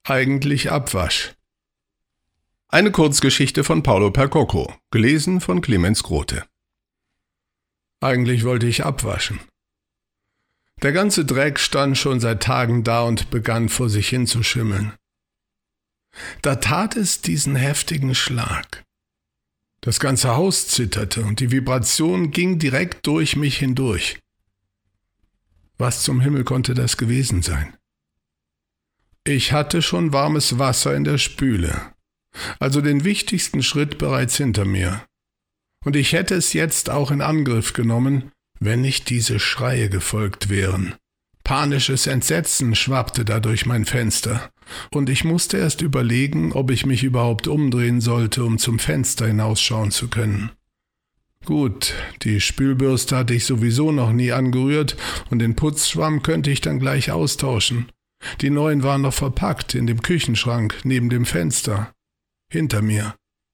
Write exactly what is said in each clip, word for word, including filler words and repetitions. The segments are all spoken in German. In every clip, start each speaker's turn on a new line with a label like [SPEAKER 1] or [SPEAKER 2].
[SPEAKER 1] Eigentlich Abwasch. Eine Kurzgeschichte von Paulo Percocco, gelesen von Clemens Grote. Eigentlich wollte ich abwaschen. Der ganze Dreck stand schon seit Tagen da und begann vor sich hin zu schimmeln. Da tat es diesen heftigen Schlag. Das ganze Haus zitterte und die Vibration ging direkt durch mich hindurch. Was zum Himmel konnte das gewesen sein? Ich hatte schon warmes Wasser in der Spüle, also den wichtigsten Schritt bereits hinter mir. Und ich hätte es jetzt auch in Angriff genommen, wenn nicht diese Schreie gefolgt wären. Panisches Entsetzen schwappte da durch mein Fenster, und ich musste erst überlegen, ob ich mich überhaupt umdrehen sollte, um zum Fenster hinausschauen zu können. Gut, die Spülbürste hatte ich sowieso noch nie angerührt, und den Putzschwamm könnte ich dann gleich austauschen. Die neuen waren noch verpackt in dem Küchenschrank neben dem Fenster, hinter mir.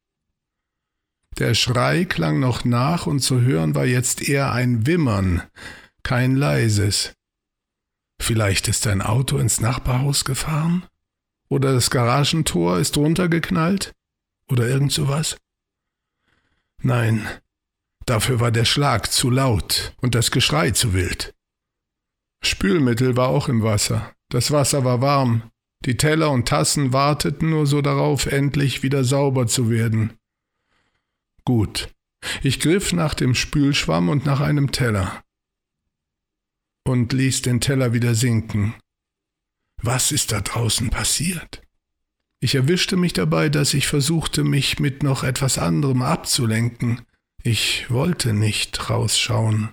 [SPEAKER 1] Der Schrei klang noch nach, und zu hören war jetzt eher ein Wimmern, kein leises. Vielleicht ist ein Auto ins Nachbarhaus gefahren? Oder das Garagentor ist runtergeknallt? Oder irgend sowas? Nein, dafür war der Schlag zu laut und das Geschrei zu wild. Spülmittel war auch im Wasser. Das Wasser war warm. Die Teller und Tassen warteten nur so darauf, endlich wieder sauber zu werden. Gut, ich griff nach dem Spülschwamm und nach einem Teller und ließ den Teller wieder sinken. Was ist da draußen passiert? Ich erwischte mich dabei, dass ich versuchte, mich mit noch etwas anderem abzulenken. Ich wollte nicht rausschauen.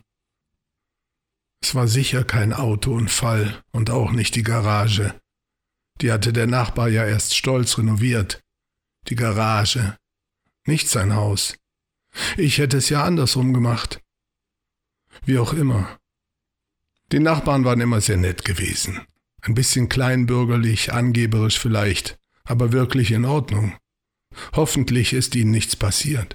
[SPEAKER 1] Es war sicher kein Autounfall und auch nicht die Garage. Die hatte der Nachbar ja erst stolz renoviert. Die Garage, nicht sein Haus. Ich hätte es ja andersrum gemacht. Wie auch immer. Die Nachbarn waren immer sehr nett gewesen. Ein bisschen kleinbürgerlich, angeberisch vielleicht, aber wirklich in Ordnung. Hoffentlich ist ihnen nichts passiert.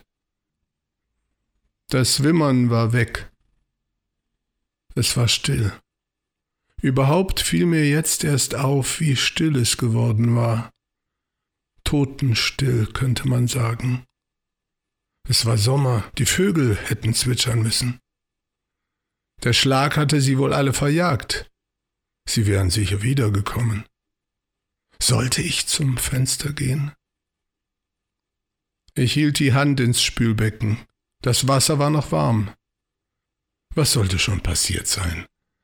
[SPEAKER 1] Das Wimmern war weg. Es war still. Überhaupt fiel mir jetzt erst auf, wie still es geworden war. Totenstill, könnte man sagen. Es war Sommer, die Vögel hätten zwitschern müssen. Der Schlag hatte sie wohl alle verjagt. Sie wären sicher wiedergekommen. Sollte ich zum Fenster gehen? Ich hielt die Hand ins Spülbecken. Das Wasser war noch warm. Was sollte schon passiert sein?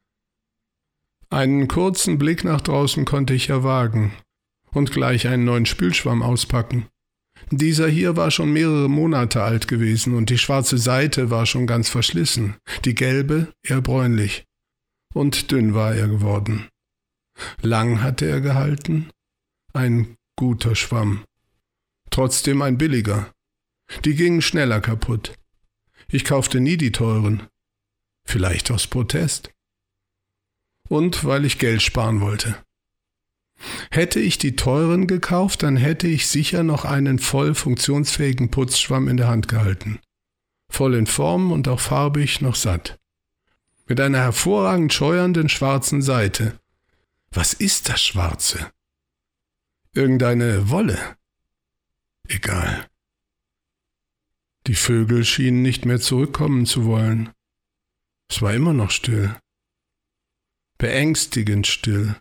[SPEAKER 1] Einen kurzen Blick nach draußen konnte ich ja wagen und gleich einen neuen Spülschwamm auspacken. Dieser hier war schon mehrere Monate alt gewesen und die schwarze Seite war schon ganz verschlissen, die gelbe eher bräunlich. Und dünn war er geworden. Lang hatte er gehalten, ein guter Schwamm. Trotzdem ein billiger. Die gingen schneller kaputt. Ich kaufte nie die teuren. Vielleicht aus Protest. Und weil ich Geld sparen wollte. Hätte ich die teuren gekauft, dann hätte ich sicher noch einen voll funktionsfähigen Putzschwamm in der Hand gehalten. Voll in Form und auch farbig noch satt. Mit einer hervorragend scheuernden schwarzen Seite. Was ist das Schwarze? Irgendeine Wolle? Egal. Die Vögel schienen nicht mehr zurückkommen zu wollen. Es war immer noch still. Beängstigend still.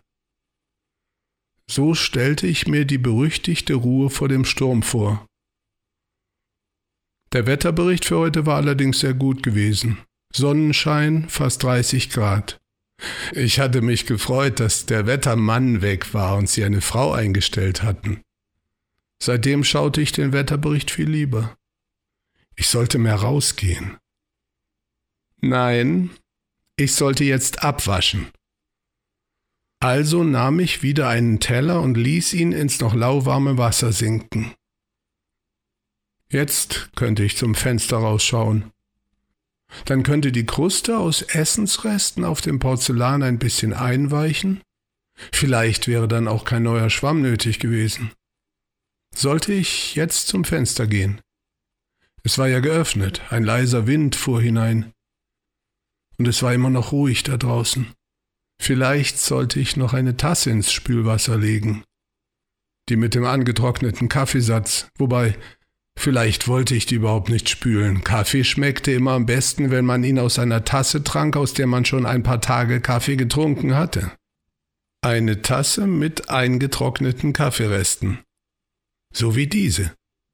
[SPEAKER 1] So stellte ich mir die berüchtigte Ruhe vor dem Sturm vor. Der Wetterbericht für heute war allerdings sehr gut gewesen. Sonnenschein, fast dreißig Grad. Ich hatte mich gefreut, dass der Wettermann weg war und sie eine Frau eingestellt hatten. Seitdem schaute ich den Wetterbericht viel lieber. Ich sollte mehr rausgehen. Nein, ich sollte jetzt abwaschen. Also nahm ich wieder einen Teller und ließ ihn ins noch lauwarme Wasser sinken. Jetzt könnte ich zum Fenster rausschauen. Dann könnte die Kruste aus Essensresten auf dem Porzellan ein bisschen einweichen. Vielleicht wäre dann auch kein neuer Schwamm nötig gewesen. Sollte ich jetzt zum Fenster gehen? Es war ja geöffnet, ein leiser Wind fuhr hinein. Und es war immer noch ruhig da draußen. Vielleicht sollte ich noch eine Tasse ins Spülwasser legen. Die mit dem angetrockneten Kaffeesatz, wobei, vielleicht wollte ich die überhaupt nicht spülen. Kaffee schmeckte immer am besten, wenn man ihn aus einer Tasse trank, aus der man schon ein paar Tage Kaffee getrunken hatte. Eine Tasse mit eingetrockneten Kaffeeresten. So wie diese.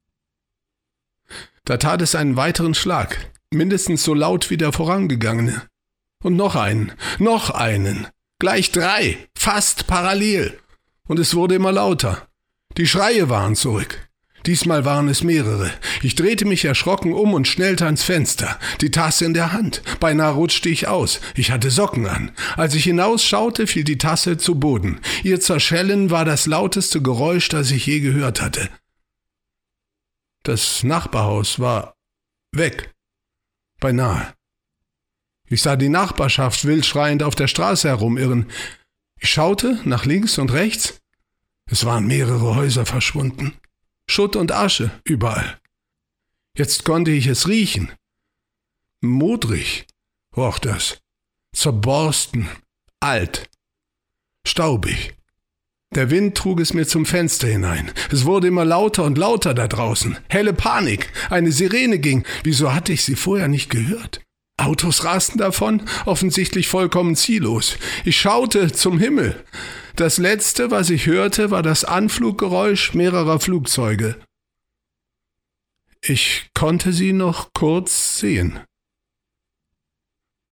[SPEAKER 1] Da tat es einen weiteren Schlag, mindestens so laut wie der vorangegangene. Und noch einen, noch einen, gleich drei, fast parallel. Und es wurde immer lauter. Die Schreie waren zurück. Diesmal waren es mehrere. Ich drehte mich erschrocken um und schnellte ans Fenster, die Tasse in der Hand. Beinahe rutschte ich aus. Ich hatte Socken an. Als ich hinausschaute, fiel die Tasse zu Boden. Ihr Zerschellen war das lauteste Geräusch, das ich je gehört hatte. Das Nachbarhaus war weg. Beinahe. Ich sah die Nachbarschaft wild schreiend auf der Straße herumirren. Ich schaute nach links und rechts. Es waren mehrere Häuser verschwunden. Schutt und Asche überall. Jetzt konnte ich es riechen. Modrig roch das. Zerborsten, alt, staubig. Der Wind trug es mir zum Fenster hinein. Es wurde immer lauter und lauter da draußen. Helle Panik. Eine Sirene ging. Wieso hatte ich sie vorher nicht gehört? Autos rasten davon, offensichtlich vollkommen ziellos. Ich schaute zum Himmel. Das Letzte, was ich hörte, war das Anfluggeräusch mehrerer Flugzeuge. Ich konnte sie noch kurz sehen.